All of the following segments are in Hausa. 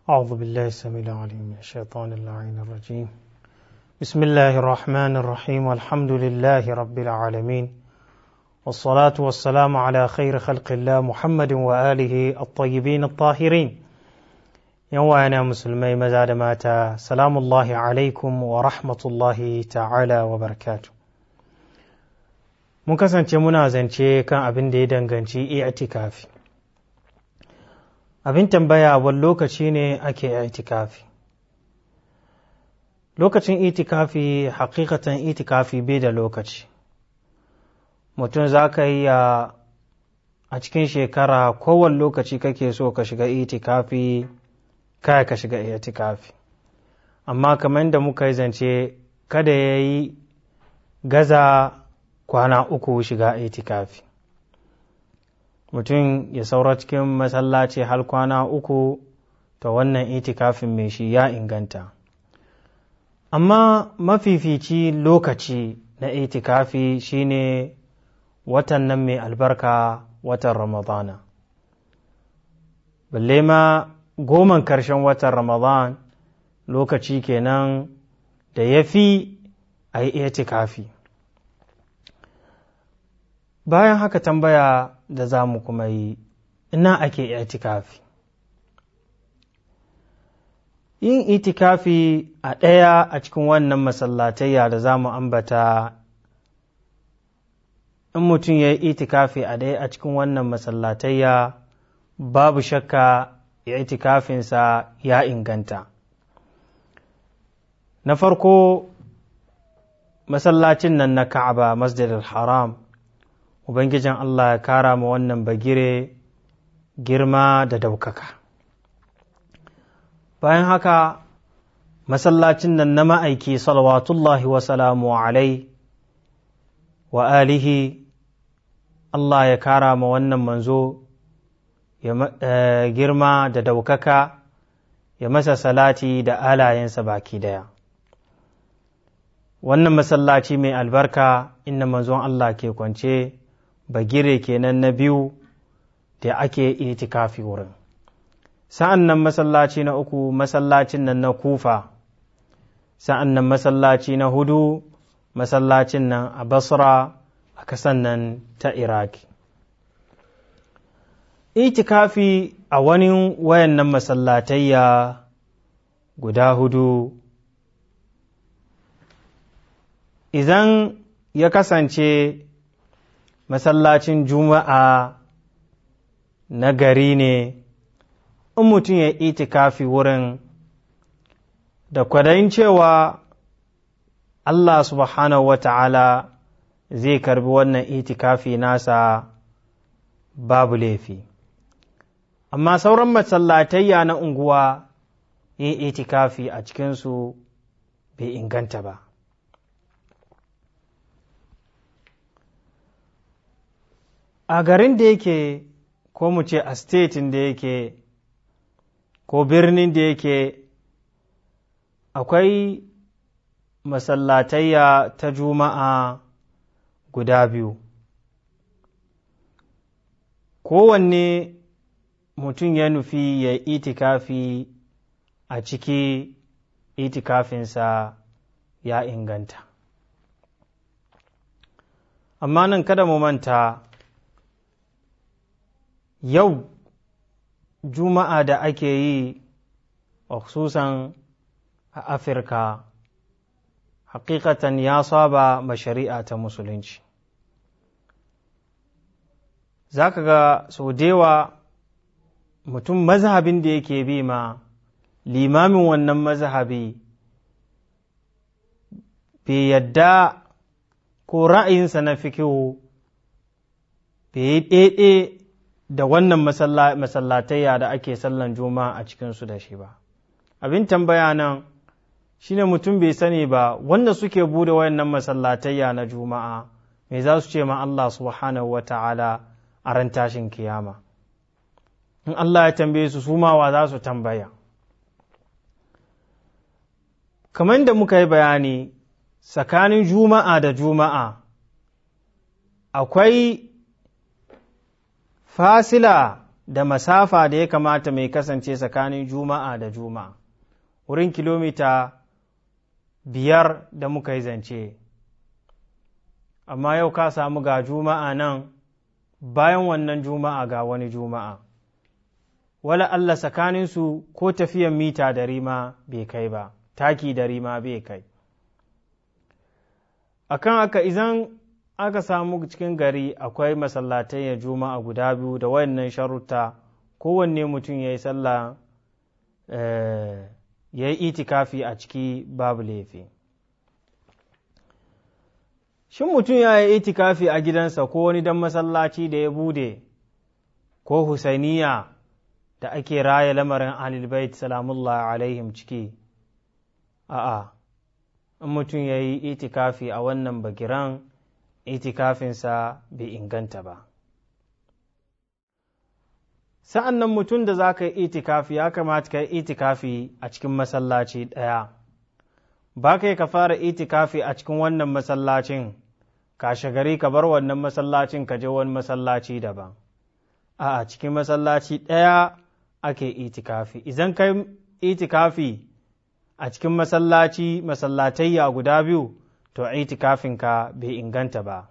أعوذ بالله السميع العليم من الشيطان اللعين الرجيم بسم الله الرحمن الرحيم والحمد لله رب العالمين والصلاة والسلام على خير خلق الله محمد وآله الطيبين الطاهرين يوانا مسلمي مزاد ماتا سلام الله عليكم ورحمة الله تعالى وبركاته mun kasance muna zance kan abin da ya danganci i'tikafi. Abin tambaya wani lokaci ne ake itikafi. Lokacin itikafi hakikatan itikafi bai da lokaci. Mutum za ka yi a cikin shekara kowane lokaci kake so ka shiga itikafi kai ka shiga itikafi. Amma kamar da muka yi zance kada ya yi gaza kwana uku shiga itikafi. Mutum ya saura cikin masallaci har kwana uku ta wannan itikafin mai shi ya inganta. Amma mafifici lokaci na itikafi shine watan nan mai albarka, watan Ramadana. Balle ma goman karshen watan Ramadan lokaci kenan da ya fi a yi itikafi. Bayan haka tambaya da za mu kuma yi, ina ake itikafi? Yin itikafi a ɗaya a cikin wannan masallatayya da za mu ambata, in mutum ya yi itikafi a ɗaya a cikin wannan masallatayya, babu shakka itikafinsa ya inganta. Na farko, masallacin nan na Ka'aba, Masjidil Haram, Ubangijin Allah ya kara ma wannan bagire girma da daukaka. Bayan haka, masallacin nan na ma'aiki salawatullahi wa salamu alai wa alihi, Allah ya kara ma wannan manzo girma da daukaka, ya masa salati da alayensa baki daya. Wannan masallaci mai albarka inda manzon Allah ke kwance, bagire kenan na biyu da ake itikafi wurin. Sa'an nan masallaci na uku, masallacin nan na Kufa. Sa'an nan masallaci na hudu, masallacin nan a Basra a kasan nan ta Iraki. Itikafi a wani wayannan masallatayya guda hudu, idan ya kasance masallacin juma'a na gari ne, in mutum ya itikafi wurin da kwadayin cewa Allah subhanahu wa ta'ala zai karbi wannan itikafi nasa, babu laifi. Amma sauran masallatayya na unguwa yin itikafi a cikinsu bai inganta ba. A garin da yake, ko mu ce a statin da yake, ko birnin da yake, akwai masallatayya ta juma'a guda biyu. Kowanne mutum ya nufi ya itikafi a ciki, itikafinsa ya inganta. Amma nan kada mu manta, yau juma'a da ake yi khususan a Afirka hakikatan ya saba ma shari'a ta musulunci. Za ka ga sau dewa mutum mazhabin da yake bi ma limamin wannan mazhabi bai yadda ko ra'ayinsa na fikihu bai yi ɗaiɗe da wannan masallatayya da ake sallan juma'a a cikinsu da shi ba. Abin tambaya nan shi ne mutum bai sani ba, wanda suke bude wayannan masallatayya na juma'a me za su ce ma Allah subhanahu wa ta'ala a ran tashin kiyama. In Allah ya tambaye su, su ma wa za su tambaya. Kamar da muka yi bayani, tsakanin juma'a da juma'a, akwai fasila da masafa da ya kamata mai kasance tsakanin juma'a da juma'a, wurin kilomita 5 da muka yi zance. Amma yau ka samu ga juma'a nan, bayan wannan juma'a ga wani juma'a, wala Allah tsakaninsu ko tafiyan mita 100 ma bai kai ba, taki 100 ma bai kai. Akan haka idan aka samu cikin gari akwai masallatai ya juma'a guda biyu da wayannan sharuta, kowanne mutum ya yi sallah ya yi itikafi a ciki babu laifi. Shin mutum ya yi itikafi a gidansa ko wani dan masallaci da ya bude, ko Husainiya da ake raya lamarin Ahlul Bait salamullahi alaihim ciki? A'a, in mutum ya yi itikafi a wannan bagiran, itikafinsa bai inganta ba. Sa'an nan mutum da za ka yi itikafi ya kamata ka yi itikafi a cikin masallaci ɗaya, ba ka yi ka fara itikafi a cikin wannan masallacin, kashe gari ka bar wannan masallacin ka je wani masallaci daban. A cikin masallaci ɗaya ake itikafi. Idan ka yi itikafi a cikin masallatayya guda biyu, to itikafinka bai inganta ba.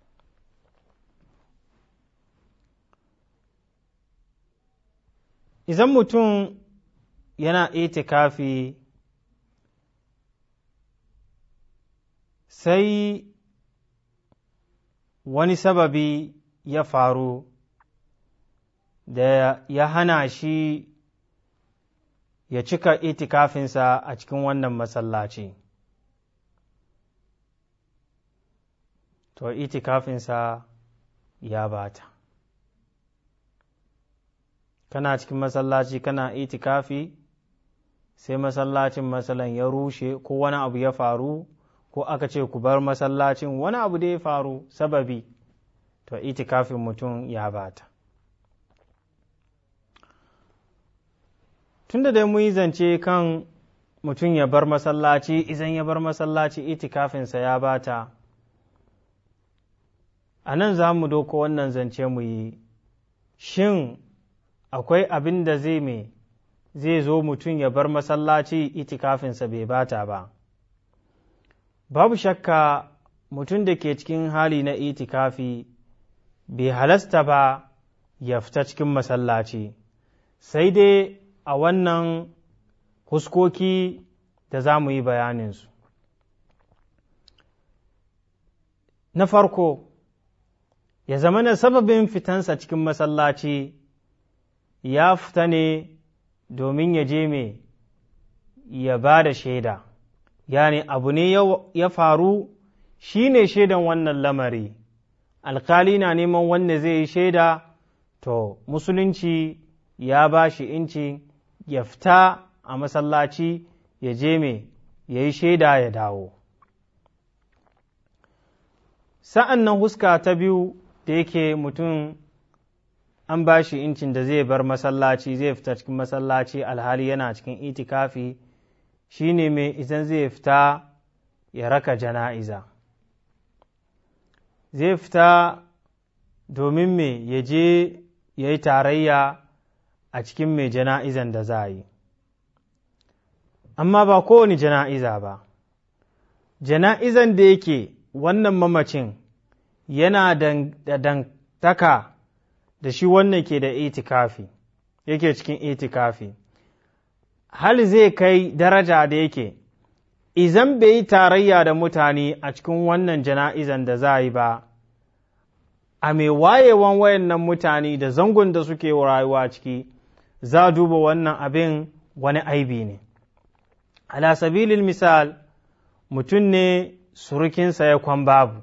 Idan mutum yana itikafi sai wani sababi ya faru da ya hana shi ya cika itikafinsa a cikin wannan masallaci, to itikafinsa ya bata. Kana cikin masallaci kana itikafi, sai masallacin masalan ya rushe ko wani abu ya faru, ko aka ce ku bar masallacin, wani abu da ya faru sababi, to itikafin mutum ya bata. Tunda dai mu yi zance kan mutum ya bar masallaci, idan ya bar masallaci itikafinsa ya bata, a nan za mu doko wannan zance mu yi, shin akwai abin da zai zo mutum ya bar masallaci itikafinsa bai bata ba? Babu shakka mutum da ke cikin hali na itikafi bai halasta ba ya fita cikin masallaci, sai dai a wannan huskoki da za mu yi bayaninsu. Na farko, ya zama na sababin fitansa cikin masallaci ya fita ne domin ya je ya ba da shaida, yani abu ne ya faru shi ne shaidan wannan lamari, alkali na neman wanda zai yi shaida, to musulunci ya ba shi inci ya fita a masallaci ya je ya yi shaida ya dawo. Sa'an nan huska ta biyu da yake mutum an ba shi incin da zai bar masallaci, zai fita cikin masallaci alhali yana cikin itikafi, shi ne idan zai fita ya raka jana'iza. Zai fita domin ya je ya yi tarayya a cikin mai jana'izan da za a yi. Amma ba kowane jana'iza ba, jana'izan da yake wannan mamacin yana da dangantaka da shi wannan ke da itikafi, yake cikin itikafi, hal zai kai daraja da yake izan bai yi tarayya da mutane a cikin wannan jana'izan da za a yi ba, a mai wayewan wayannan mutane da zangon da suke rayuwa ciki, za a duba wannan abin wani aibi ne. Ala sabilil misal, mutum ne surukinsa ya kwan babu,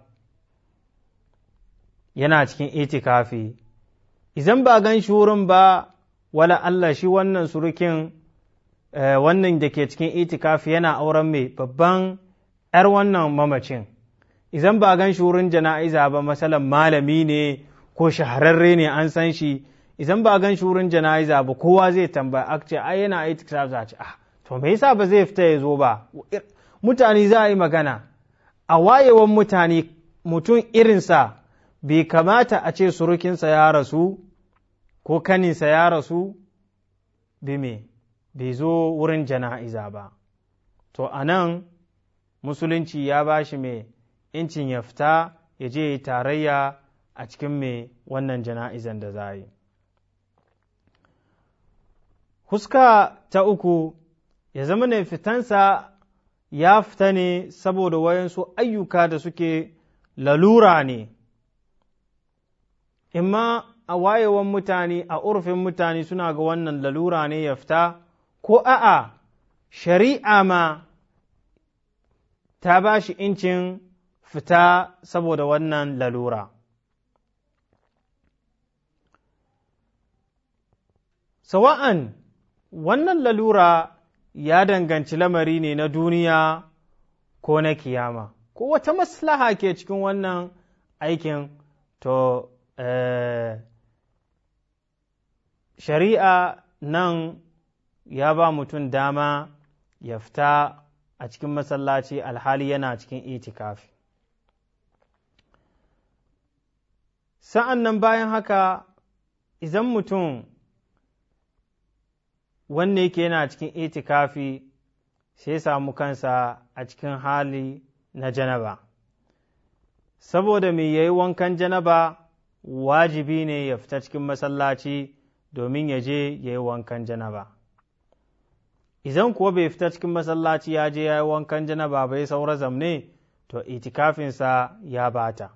yana cikin itikafi, idan ba gan shi wurin ba, wala Allah shi wannan surukin wannan da ke cikin itikafi yana auren mai babban ‘yar wannan mamacin, idan ba gan shi wurin jana'iza ba, masalan malami ne ko shahararre ne an san shi, idan ba gan shi wurin jana'iza ba, kowa zai tambaya a ce ai yana itikafi, za a ce to me yasa ba zai fita ya zo ba? Mutane za a yi magana, a wayewan mutane mutum irinsa bai kamata a ce surukinsa ya rasu ko kaninsa ya rasu bai zo wurin jana'iza ba, to a nan musulunci ya ba shi mai incin ya fita ya je tarayya a cikin mai wannan jana'izan da za yi. Huska ta uku, ya zama ne fitansa ya fita ne saboda wayansu ayyuka da suke lalura ne, imma a wayewan mutane a urfin mutane suna ga wannan lalura ne ya fita, ko a'a shari'a ma ta ba shi incin fita saboda wannan lalura. Sawa'an wannan lalura ya danganci lamari ne na duniya ko na kiyama, ko wata maslaha ke cikin wannan aikin, to shari'a nan ya ba mutum dama ya fita a cikin masallaci alhali yana cikin itikafi. Sa'an nan bayan haka, idan mutum wanne yake yana cikin itikafi sai samu kansa a cikin hali na janaba, saboda mai yayi wankan janaba wajibi ne ya fita cikin masallaci domin ya je ya yi wankan janaba. Idan kuwa bai fita cikin masallaci ya je ya yi wankan janaba bai saura zamne, to itikafinsa ya bata.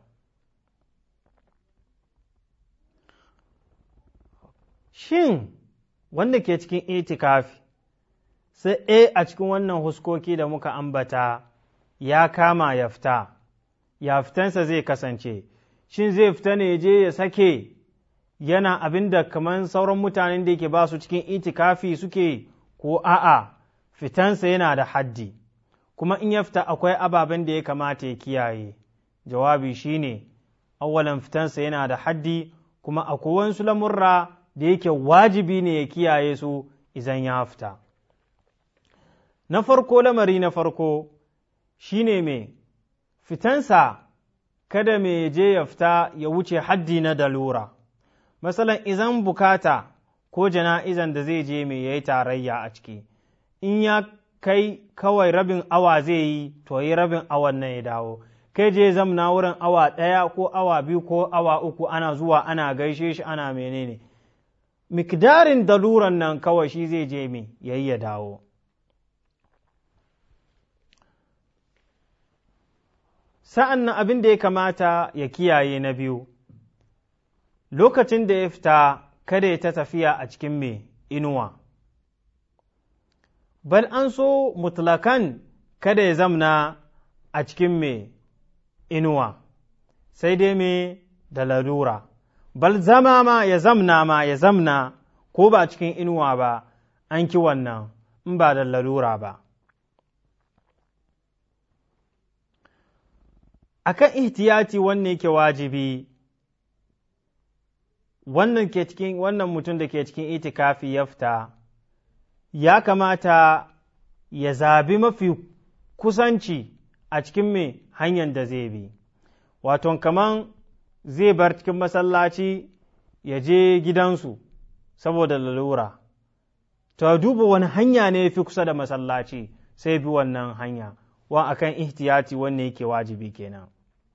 Shin wanda ke cikin itikafi sai a cikin wannan huskoki da muka ambata ya kama ya fita, ya fitansa zai kasance, shin zai fita ne je ya sake yana abin da kamar sauran mutanen da yake ba su cikin itikafi suke, ko a'a fitansa yana da haddi, kuma in ya fita akwai ababen da ya kamata ya kiyaye? Jawabi shine awwalan fitansa yana da haddi, kuma akwai wasu lamurra da yake wajibi ne ya kiyaye su idan ya fita. Na farko, lamari na farko shine mai fitansa kada mai je ya fita ya wuce haddi na dalura. Masalan, izan bukata ko jana'izan da zai je mai yayi tarayya a ciki, in ya kai kawai rabin awa zai yi, to yi rabin awan nan ya dawo. Kai je zamna wurin awa ɗaya ko awa biyu ko awa uku ana zuwa ana gaishe shi ana menene, mikdarin daluran nan kawai shi zai je mai yayi ya dawo. Sa'an nan abin da ya kamata ya kiyaye na biyu, lokacin da ya fita kada ya ta tafiya a cikin mai inuwa, bal an so mutlakan kada ya zamna a cikin mai inuwa, sai dai mai da lalura, bal zama ma ya zamna ko ba cikin inuwa ba, an ki wannan in ba da lalura ba. Akan ihtiyati wanne yake wajibi, wannan mutum da ke cikin itikafi ya fita, ya kamata ya zabi mafi kusanci a cikin mai hanyar da zai bi, wato kaman zai bar cikin masallaci ya je gidansu saboda lalura, to duba wani hanya ne fi kusa da masallaci sai bi wannan hanya, wa akan ihtiyati wanne yake wajibi kenan.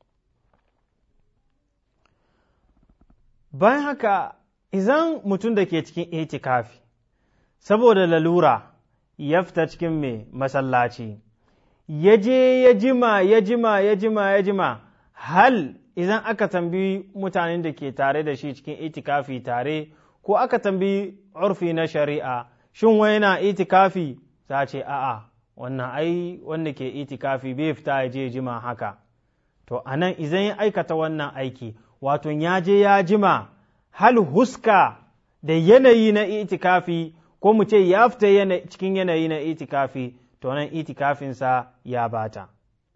Bayan haka, idan mutum da ke cikin itikafi saboda lalura ya fita cikin mai masallaci, ya je ya jima, hal idan aka tambayi mutanen da ke tare da shi cikin itikafi tare, ko aka tambayi urfi na shari'a, shin wai yana itikafi, za ce a'a, wannan ai wanda ke itikafi bai fita ya je jima haka. To anan idan ya aikata wannan aiki, wato ya je ya jima, hal huska da yanayi na itikafi, ko mu ce ya fita cikin yanayi na itikafi, to nan itikafinsa ya bata.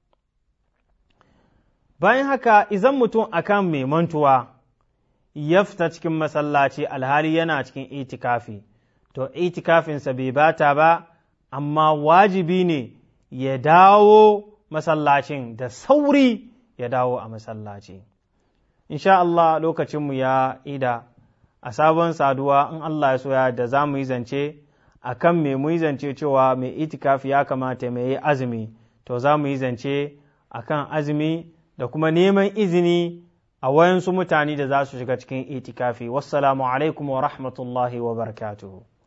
Bayan haka, idan mutum akan mai mantuwa ya fita cikin masallaci alhali yana cikin itikafi, to itikafinsa bai bata ba, amma wajibi ne ya dawo masallacin da sauri, ya dawo a masallaci. Insha Allah lokacinmu ya ida, a sabon saduwa in Allah ya soya da za mu yi zance a kan me mu yi zance cewa mai itikafi ya kamata mai yi azumi, to za mu yi zance a kan azumi da kuma neman izini a wayansu mutane da za su shiga cikin itikafi. Wassalamu alaikum wa rahmatullahi wa barakatuhu.